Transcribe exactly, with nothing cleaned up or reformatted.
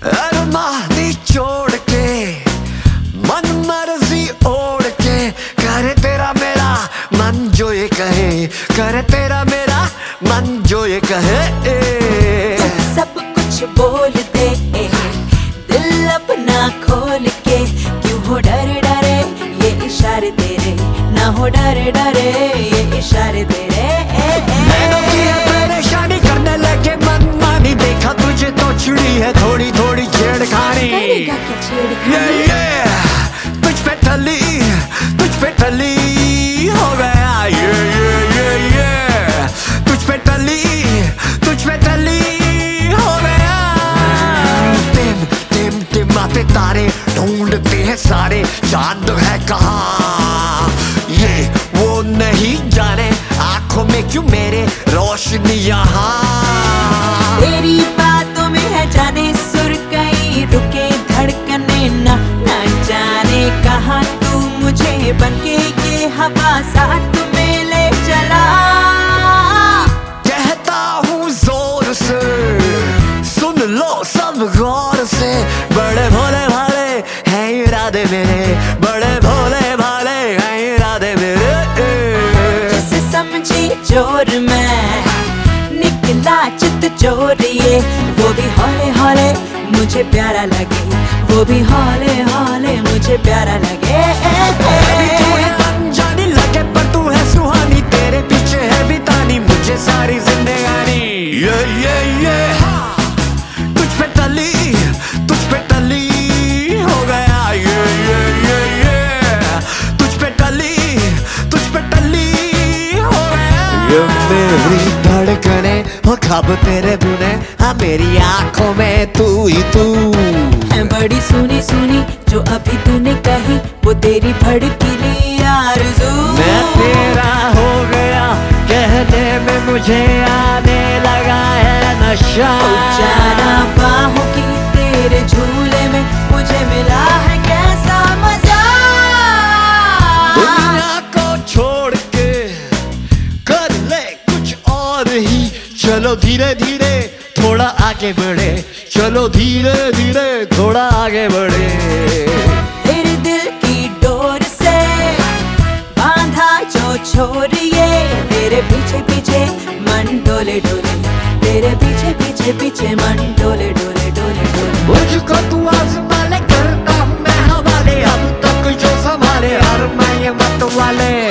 Armani छोड़ के मन मर्जी ओढ़ के करे तेरा मेरा मन जो ये कहे, करे तेरा मेरा मन जो ये कहे। तुम सब कुछ बोल दे दिल अपना खोल के, क्यों हो डरे डरे ये इशारे तेरे, ना हो डरे डरे ये इशारे तेरे। मैंने किया परेशानी करने लगे मन मानी, देखा तुझे तो चिड़ी है थोड़ी थोड़ी छेड़खानी। करेगा क्या छेड़खानी? yeah, yeah, तुझ पे टली तुझ पे टली हो गया ये ये ये ये तुझ पे टली तुझ पे टली हो गया। टिम टिम टिमाते तारे ढूंढते हैं सारे, चांद है कहाँ ये वो नहीं जाने, आंखों में क्यों मेरे रोशनी यहाँ। तेरी बातों में है जाने सुर कहीं रुके धड़कने, ना ना जाने कहाँ तू मुझे बनके ये हवा साथ में ले चला। कहता हूँ जोर से सुन लो सब गौर से, बड़े भोले भाले हैं इरादे मेरे, बड़े भोले भाले हैं इरादे मेरे। जिसे समझी जोर में निकला चित चोर ये, वो भी हौले हौले मुझे प्यारा लगे, वो भी हौले हौले मुझे प्यारा लगे। तू है अनजानी लगे पर तू है सुहानी, तेरे पीछे है बितानी मुझे सारी जिंदगानी। ये ये ये तुझ पे टली तुझ पे टली हो गया ये ये ये ये तुझ पे टली तुझ पे टली हो गया। ये मेरी धड़कने हो ख्वाब तेरे बुने, हाँ मेरी आंखों में तू ही तू है बड़ी सुनी सुनी जो अभी तूने कही, वो तेरी भड़कीली आरज़ू। मैं तेरा हो गया कहने में मुझे आने लगा है नशा। जाना बाहों की तेरे झूले में मुझे मिला है कैसा मजा। दुनिया को छोड़ के कर ले कुछ और ही, चलो धीरे धीरे थोड़ा आगे बढ़े, चलो धीरे धीरे थोड़ा आगे बढ़े। तेरे दिल की डोर से बांधा जो छोरिए, तेरे पीछे पीछे मन डोले डोले, तेरे पीछे पीछे पीछे मन डोले डोले डोले डोले। मुझको तू आज़मा ले करता हूँ मैं हवाले, अब तक जो संभाले हर मैं ये मत वाले।